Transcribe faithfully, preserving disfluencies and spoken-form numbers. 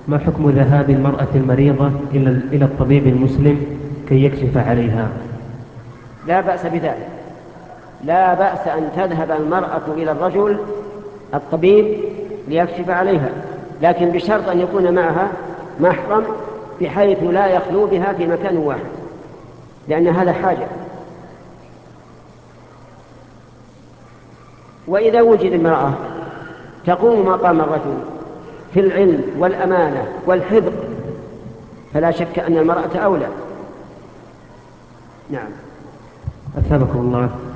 ما حكم ذهاب المرأة المريضة إلى إلى الطبيب المسلم كي يكشف عليها؟ لا بأس بذلك، لا بأس أن تذهب المرأة إلى الرجل الطبيب ليكشف عليها، لكن بشرط أن يكون معها محرم بحيث لا يخلو بها في مكان واحد، لأن هذا حاجة. وإذا وجد امرأة تقوم مقام الرجل في العلم والأمانة والحفظ فلا شك أن المرأة أولى. نعم. أثابكم الله.